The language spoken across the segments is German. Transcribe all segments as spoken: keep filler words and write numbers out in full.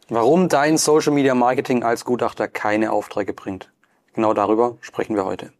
Warum dein Social Media Marketing als Gutachter keine Aufträge bringt. Genau darüber sprechen wir heute.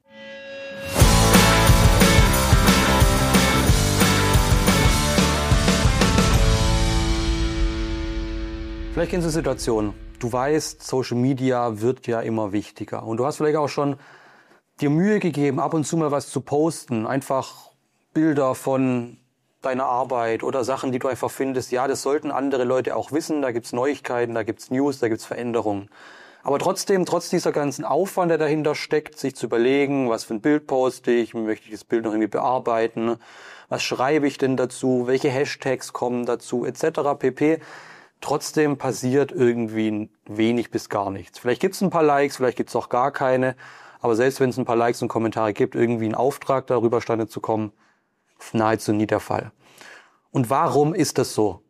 Vielleicht kennst du die Situation, du weißt, Social Media wird ja immer wichtiger und du hast vielleicht auch schon dir Mühe gegeben, ab und zu mal was zu posten, einfach Bilder von deiner Arbeit oder Sachen, die du einfach findest, ja, das sollten andere Leute auch wissen, da gibt's Neuigkeiten, da gibt's News, da gibt's Veränderungen. Aber trotzdem, trotz dieser ganzen Aufwand, der dahinter steckt, sich zu überlegen, was für ein Bild poste ich, möchte ich das Bild noch irgendwie bearbeiten, was schreibe ich denn dazu, welche Hashtags kommen dazu, et cetera pp. Trotzdem passiert irgendwie wenig bis gar nichts. Vielleicht gibt's ein paar Likes, vielleicht gibt's auch gar keine, aber selbst wenn es ein paar Likes und Kommentare gibt, irgendwie einen Auftrag darüber stande zu kommen, nahezu nie der Fall. Und warum ist das so?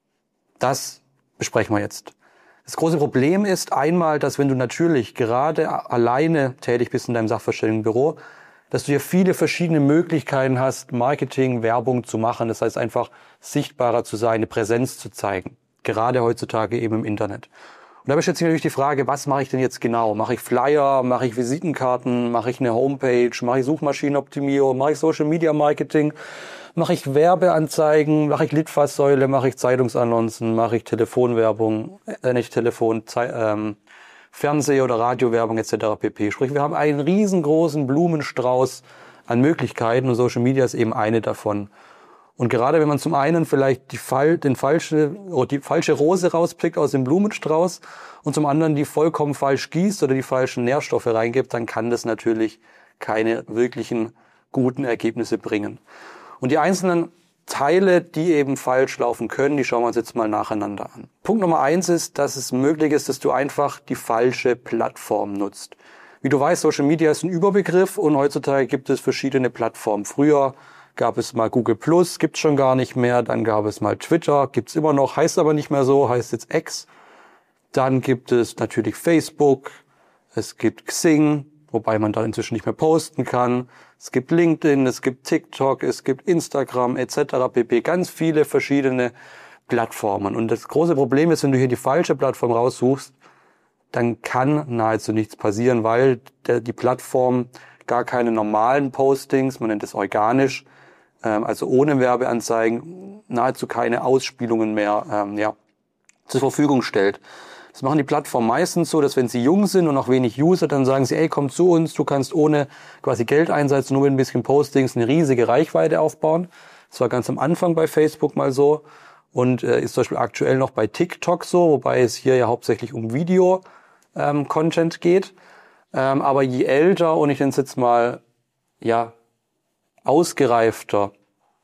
Das besprechen wir jetzt. Das große Problem ist einmal, dass wenn du natürlich gerade alleine tätig bist in deinem Sachverständigenbüro, dass du hier viele verschiedene Möglichkeiten hast, Marketing, Werbung zu machen. Das heißt einfach sichtbarer zu sein, eine Präsenz zu zeigen. Gerade heutzutage eben im Internet. Und da stellt sich natürlich die Frage, was mache ich denn jetzt genau? Mache ich Flyer, mache ich Visitenkarten, mache ich eine Homepage, mache ich Suchmaschinenoptimierung, mache ich Social Media Marketing, mache ich Werbeanzeigen, mache ich Litfaßsäule, mache ich Zeitungsannoncen, mache ich Telefonwerbung, äh, nicht Telefon, Ze- ähm, Fernseh- oder Radiowerbung et cetera pp. Sprich, wir haben einen riesengroßen Blumenstrauß an Möglichkeiten und Social Media ist eben eine davon. Und gerade wenn man zum einen vielleicht die, Fall, den falsche, oder die falsche Rose rauspickt aus dem Blumenstrauß und zum anderen die vollkommen falsch gießt oder die falschen Nährstoffe reingibt, dann kann das natürlich keine wirklichen guten Ergebnisse bringen. Und die einzelnen Teile, die eben falsch laufen können, die schauen wir uns jetzt mal nacheinander an. Punkt Nummer eins ist, dass es möglich ist, dass du einfach die falsche Plattform nutzt. Wie du weißt, Social Media ist ein Überbegriff und heutzutage gibt es verschiedene Plattformen. Früher gab es mal Google Plus, gibt's schon gar nicht mehr. Dann gab es mal Twitter, gibt's immer noch, heißt aber nicht mehr so, heißt jetzt X. Dann gibt es natürlich Facebook, es gibt Xing, wobei man da inzwischen nicht mehr posten kann. Es gibt LinkedIn, es gibt TikTok, es gibt Instagram et cetera pp. Ganz viele verschiedene Plattformen. Und das große Problem ist, wenn du hier die falsche Plattform raussuchst, dann kann nahezu nichts passieren, weil der, die Plattform gar keine normalen Postings, man nennt es organisch, also ohne Werbeanzeigen, nahezu keine Ausspielungen mehr ähm, ja, zur Verfügung stellt. Das machen die Plattformen meistens so, dass wenn sie jung sind und noch wenig User, dann sagen sie, ey, komm zu uns, du kannst ohne quasi Geldeinsatz, nur mit ein bisschen Postings eine riesige Reichweite aufbauen. Das war ganz am Anfang bei Facebook mal so und äh, ist zum Beispiel aktuell noch bei TikTok so, wobei es hier ja hauptsächlich um Video-Content ähm, geht. Ähm, aber je älter und ich nenne es jetzt mal, ja, ausgereifter,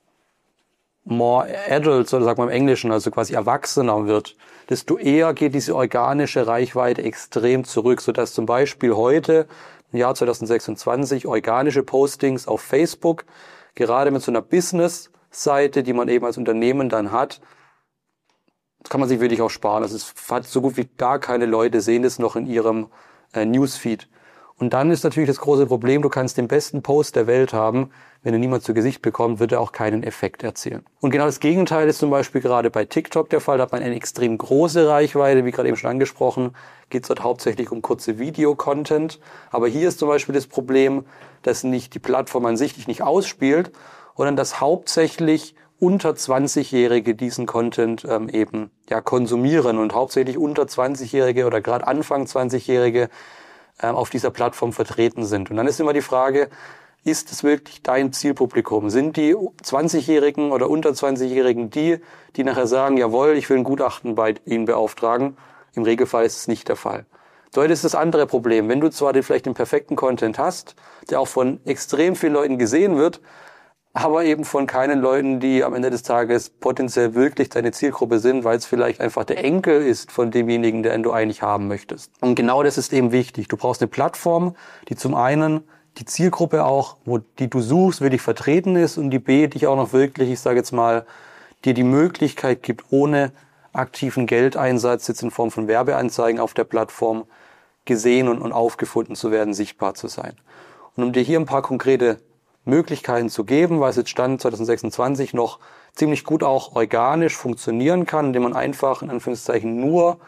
more adult, oder sagt man im Englischen, also quasi erwachsener wird, desto eher geht diese organische Reichweite extrem zurück, sodass zum Beispiel heute, im Jahr zwanzig sechsundzwanzig, organische Postings auf Facebook, gerade mit so einer Business-Seite, die man eben als Unternehmen dann hat, das kann man sich wirklich auch sparen. Also es hat so gut wie gar keine Leute sehen das noch in ihrem äh, Newsfeed. Und dann ist natürlich das große Problem, du kannst den besten Post der Welt haben, wenn er niemand zu Gesicht bekommt, wird er auch keinen Effekt erzielen. Und genau das Gegenteil ist zum Beispiel gerade bei TikTok der Fall, da hat man eine extrem große Reichweite, wie gerade eben schon angesprochen, geht es dort hauptsächlich um kurze Video-Content. Aber hier ist zum Beispiel das Problem, dass nicht die Plattform an sich dich nicht ausspielt, sondern dass hauptsächlich unter zwanzigjährige diesen Content ähm, eben ja konsumieren und hauptsächlich unter zwanzigjährige oder gerade Anfang zwanzigjährige auf dieser Plattform vertreten sind. Und dann ist immer die Frage, ist es wirklich dein Zielpublikum? Sind die zwanzigjährigen oder unter zwanzigjährigen die, die nachher sagen, jawohl, ich will ein Gutachten bei Ihnen beauftragen? Im Regelfall ist es nicht der Fall. Dort ist das andere Problem. Wenn du zwar den, vielleicht den perfekten Content hast, der auch von extrem vielen Leuten gesehen wird, aber eben von keinen Leuten, die am Ende des Tages potenziell wirklich deine Zielgruppe sind, weil es vielleicht einfach der Enkel ist von demjenigen, den du eigentlich haben möchtest. Und genau das ist eben wichtig. Du brauchst eine Plattform, die zum einen die Zielgruppe auch, wo die du suchst, wirklich vertreten ist und die B, dich auch noch wirklich, ich sage jetzt mal, dir die Möglichkeit gibt, ohne aktiven Geldeinsatz, jetzt in Form von Werbeanzeigen auf der Plattform, gesehen und, und aufgefunden zu werden, sichtbar zu sein. Und um dir hier ein paar konkrete Möglichkeiten zu geben, weil es jetzt Stand zwanzig sechsundzwanzig noch ziemlich gut auch organisch funktionieren kann, indem man einfach in Anführungszeichen nur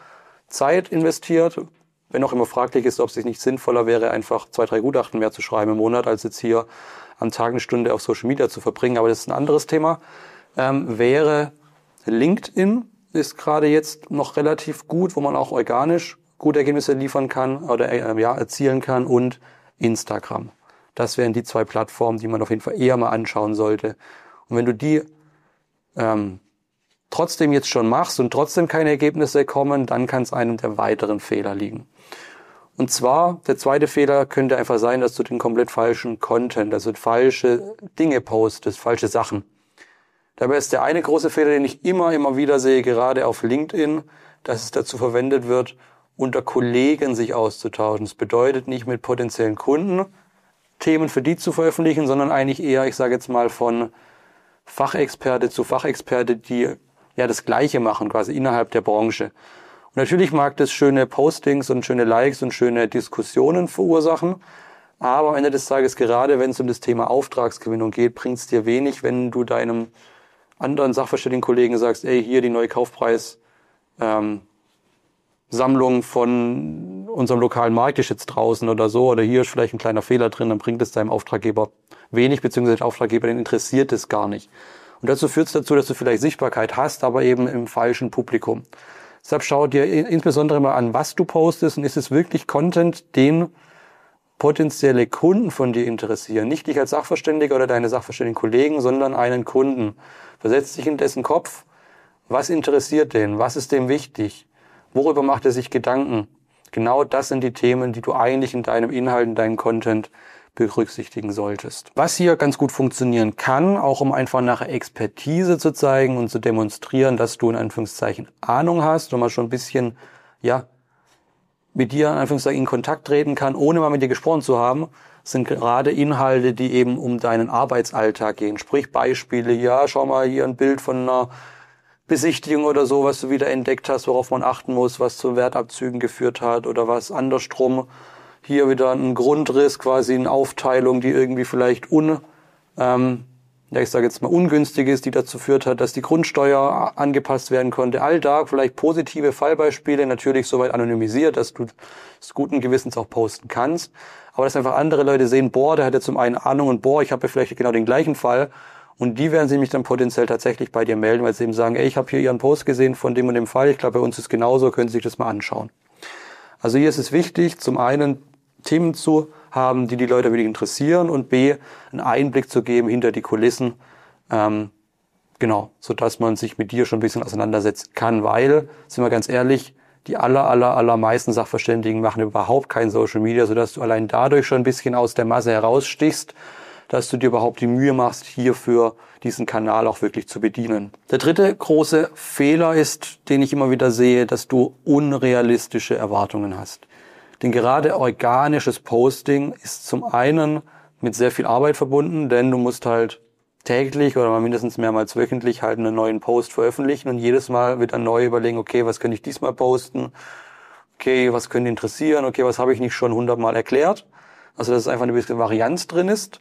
Zeit investiert, wenn auch immer fraglich ist, ob es sich nicht sinnvoller wäre, einfach zwei, drei Gutachten mehr zu schreiben im Monat, als jetzt hier am Tag eine Stunde auf Social Media zu verbringen. Aber das ist ein anderes Thema. Ähm, wäre LinkedIn ist gerade jetzt noch relativ gut, wo man auch organisch gute Ergebnisse liefern kann oder äh, ja, erzielen kann, und Instagram. Das wären die zwei Plattformen, die man auf jeden Fall eher mal anschauen sollte. Und wenn du die ähm, trotzdem jetzt schon machst und trotzdem keine Ergebnisse kommen, dann kann es einem der weiteren Fehler liegen. Und zwar, der zweite Fehler könnte einfach sein, dass du den komplett falschen Content, also falsche Dinge postest, falsche Sachen. Dabei ist der eine große Fehler, den ich immer, immer wieder sehe, gerade auf LinkedIn, dass es dazu verwendet wird, unter Kollegen sich auszutauschen. Das bedeutet nicht mit potenziellen Kunden Themen für die zu veröffentlichen, sondern eigentlich eher, ich sage jetzt mal, von Fachexperte zu Fachexperte, die ja das Gleiche machen, quasi innerhalb der Branche. Und natürlich mag das schöne Postings und schöne Likes und schöne Diskussionen verursachen, aber am Ende des Tages, gerade wenn es um das Thema Auftragsgewinnung geht, bringt es dir wenig, wenn du deinem anderen Sachverständigen-Kollegen sagst, ey, hier die neue Kaufpreis ähm, Sammlung von unserem lokalen Markt ist jetzt draußen oder so, oder hier ist vielleicht ein kleiner Fehler drin, dann bringt es deinem Auftraggeber wenig, beziehungsweise der Auftraggeber, den interessiert es gar nicht. Und dazu führt es dazu, dass du vielleicht Sichtbarkeit hast, aber eben im falschen Publikum. Deshalb schau dir insbesondere mal an, was du postest, und ist es wirklich Content, den potenzielle Kunden von dir interessieren. Nicht dich als Sachverständiger oder deine sachverständigen Kollegen, sondern einen Kunden. Versetz dich in dessen Kopf. Was interessiert den? Was ist dem wichtig? Worüber macht er sich Gedanken? Genau das sind die Themen, die du eigentlich in deinem Inhalt, in deinem Content berücksichtigen solltest. Was hier ganz gut funktionieren kann, auch um einfach nachher Expertise zu zeigen und zu demonstrieren, dass du in Anführungszeichen Ahnung hast und man schon ein bisschen, ja, mit dir in Anführungszeichen in Kontakt treten kann, ohne mal mit dir gesprochen zu haben, sind gerade Inhalte, die eben um deinen Arbeitsalltag gehen. Sprich Beispiele, ja, schau mal hier ein Bild von einer Besichtigung oder so, was du wieder entdeckt hast, worauf man achten muss, was zu Wertabzügen geführt hat oder was andersrum. Hier wieder ein Grundriss, quasi eine Aufteilung, die irgendwie vielleicht un, ähm, ja ich sage jetzt mal ungünstig ist, die dazu führt hat, dass die Grundsteuer angepasst werden konnte. All da vielleicht positive Fallbeispiele, natürlich soweit anonymisiert, dass du es guten Gewissens auch posten kannst. Aber dass einfach andere Leute sehen, boah, der hat ja zum einen Ahnung und boah, ich habe ja vielleicht genau den gleichen Fall. Und die werden sich nämlich dann potenziell tatsächlich bei dir melden, weil sie eben sagen, ey, ich habe hier Ihren Post gesehen von dem und dem Fall, ich glaube, bei uns ist genauso, können Sie sich das mal anschauen. Also hier ist es wichtig, zum einen Themen zu haben, die die Leute wirklich interessieren, und b, einen Einblick zu geben hinter die Kulissen, ähm, genau, sodass man sich mit dir schon ein bisschen auseinandersetzen kann, weil, sind wir ganz ehrlich, die aller, aller, allermeisten Sachverständigen machen überhaupt kein Social Media, sodass du allein dadurch schon ein bisschen aus der Masse herausstichst, dass du dir überhaupt die Mühe machst, hierfür diesen Kanal auch wirklich zu bedienen. Der dritte große Fehler ist, den ich immer wieder sehe, dass du unrealistische Erwartungen hast. Denn gerade organisches Posting ist zum einen mit sehr viel Arbeit verbunden, denn du musst halt täglich oder mal mindestens mehrmals wöchentlich halt einen neuen Post veröffentlichen und jedes Mal wieder neu überlegen, okay, was könnte ich diesmal posten? Okay, was könnte interessieren? Okay, was habe ich nicht schon hundertmal erklärt? Also, dass es einfach eine bisschen Varianz drin ist.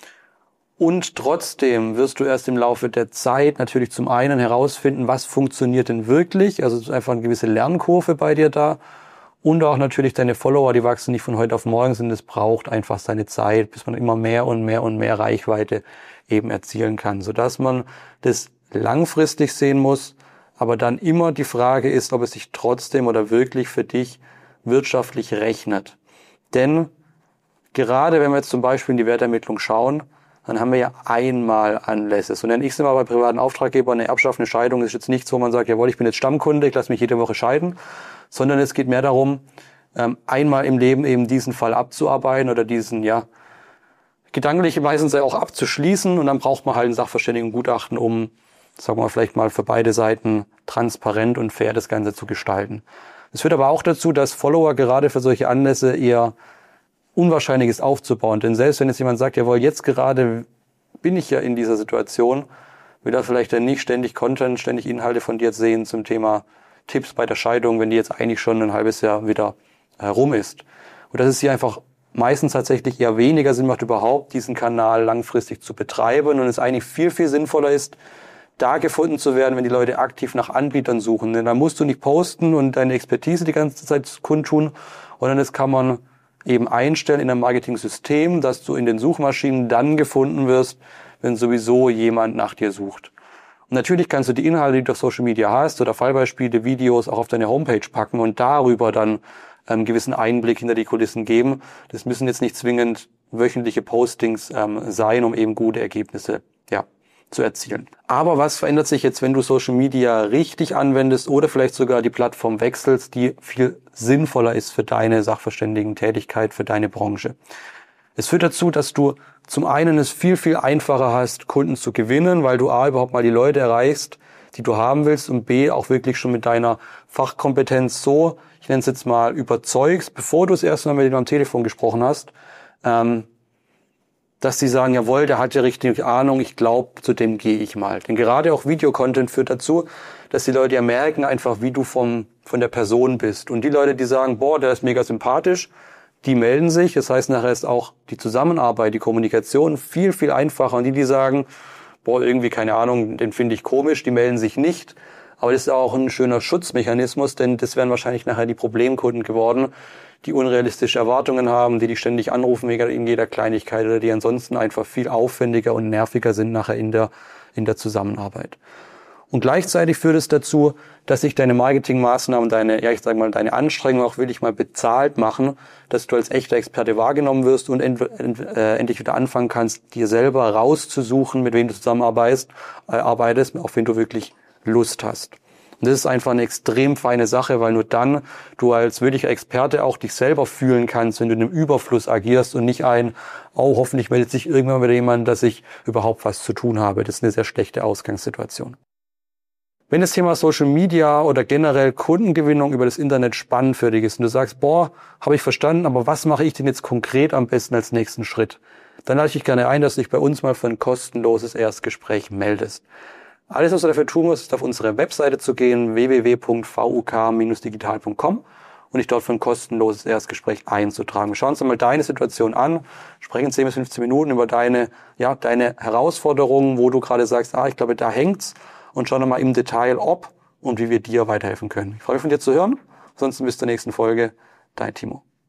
Und trotzdem wirst du erst im Laufe der Zeit natürlich zum einen herausfinden, was funktioniert denn wirklich. Also es ist einfach eine gewisse Lernkurve bei dir da. Und auch natürlich deine Follower, die wachsen nicht von heute auf morgen, sondern es braucht einfach seine Zeit, bis man immer mehr und mehr und mehr Reichweite eben erzielen kann. Sodass man das langfristig sehen muss, aber dann immer die Frage ist, ob es sich trotzdem oder wirklich für dich wirtschaftlich rechnet. Denn gerade wenn wir jetzt zum Beispiel in die Wertermittlung schauen, dann haben wir ja einmal Anlässe. So nenne ich es immer bei privaten Auftraggebern. Eine Erbschaft, eine Scheidung ist jetzt nichts, wo man sagt, jawohl, ich bin jetzt Stammkunde, ich lasse mich jede Woche scheiden. Sondern es geht mehr darum, einmal im Leben eben diesen Fall abzuarbeiten oder diesen, ja, gedanklich meistens auch abzuschließen. Und dann braucht man halt ein Sachverständigengutachten, um, sagen wir mal, vielleicht mal für beide Seiten transparent und fair das Ganze zu gestalten. Es führt aber auch dazu, dass Follower gerade für solche Anlässe eher Unwahrscheinliches aufzubauen. Denn selbst wenn jetzt jemand sagt, jawohl, jetzt gerade bin ich ja in dieser Situation, will er vielleicht dann nicht ständig Content, ständig Inhalte von dir sehen zum Thema Tipps bei der Scheidung, wenn die jetzt eigentlich schon ein halbes Jahr wieder herum ist. Und dass es hier einfach meistens tatsächlich eher weniger Sinn macht, überhaupt diesen Kanal langfristig zu betreiben und es eigentlich viel, viel sinnvoller ist, da gefunden zu werden, wenn die Leute aktiv nach Anbietern suchen. Denn da musst du nicht posten und deine Expertise die ganze Zeit kundtun, sondern das kann man eben einstellen in einem Marketing-System, dass du in den Suchmaschinen dann gefunden wirst, wenn sowieso jemand nach dir sucht. Und natürlich kannst du die Inhalte, die du auf Social Media hast, oder Fallbeispiele, Videos auch auf deine Homepage packen und darüber dann einen gewissen Einblick hinter die Kulissen geben. Das müssen jetzt nicht zwingend wöchentliche Postings ähm, sein, um eben gute Ergebnisse ja, zu erzielen. Aber was verändert sich jetzt, wenn du Social Media richtig anwendest oder vielleicht sogar die Plattform wechselst, die viel sinnvoller ist für deine Sachverständigen-Tätigkeit, für deine Branche? Es führt dazu, dass du zum einen es viel, viel einfacher hast, Kunden zu gewinnen, weil du A, überhaupt mal die Leute erreichst, die du haben willst, und B, auch wirklich schon mit deiner Fachkompetenz so, ich nenne es jetzt mal, überzeugst, bevor du das erste Mal mit ihm am Telefon gesprochen hast, ähm, dass sie sagen, jawohl, der hat ja richtig Ahnung, ich glaube, zu dem gehe ich mal. Denn gerade auch Videocontent führt dazu, dass die Leute ja merken einfach, wie du vom, von der Person bist. Und die Leute, die sagen, boah, der ist mega sympathisch, die melden sich. Das heißt, nachher ist auch die Zusammenarbeit, die Kommunikation viel, viel einfacher. Und die, die sagen, boah, irgendwie, keine Ahnung, den finde ich komisch, die melden sich nicht. Aber das ist auch ein schöner Schutzmechanismus, denn das wären wahrscheinlich nachher die Problemkunden geworden, die unrealistische Erwartungen haben, die dich ständig anrufen wegen jeder Kleinigkeit oder die ansonsten einfach viel aufwendiger und nerviger sind nachher in der, in der Zusammenarbeit. Und gleichzeitig führt es dazu, dass sich deine Marketingmaßnahmen, deine, ja, ich sag mal, deine Anstrengungen auch wirklich mal bezahlt machen, dass du als echter Experte wahrgenommen wirst und end, end, äh, endlich wieder anfangen kannst, dir selber rauszusuchen, mit wem du zusammenarbeitest, äh, arbeitest, auf wen du wirklich Lust hast. Und das ist einfach eine extrem feine Sache, weil nur dann du als wirklicher Experte auch dich selber fühlen kannst, wenn du in einem Überfluss agierst und nicht ein, oh, hoffentlich meldet sich irgendwann wieder jemand, dass ich überhaupt was zu tun habe. Das ist eine sehr schlechte Ausgangssituation. Wenn das Thema Social Media oder generell Kundengewinnung über das Internet spannend für dich ist und du sagst, boah, habe ich verstanden, aber was mache ich denn jetzt konkret am besten als nächsten Schritt? Dann lade ich dich gerne ein, dass du dich bei uns mal für ein kostenloses Erstgespräch meldest. Alles, was du dafür tun musst, ist auf unsere Webseite zu gehen, w w w punkt v u k dash digital punkt com, und dich dort für ein kostenloses Erstgespräch einzutragen. Wir schauen uns einmal deine Situation an, sprechen zehn bis fünfzehn Minuten über deine, ja, deine Herausforderungen, wo du gerade sagst, ah, ich glaube, da hängt's, und schauen mal im Detail, ob und wie wir dir weiterhelfen können. Ich freue mich, von dir zu hören. Ansonsten bis zur nächsten Folge. Dein Timo.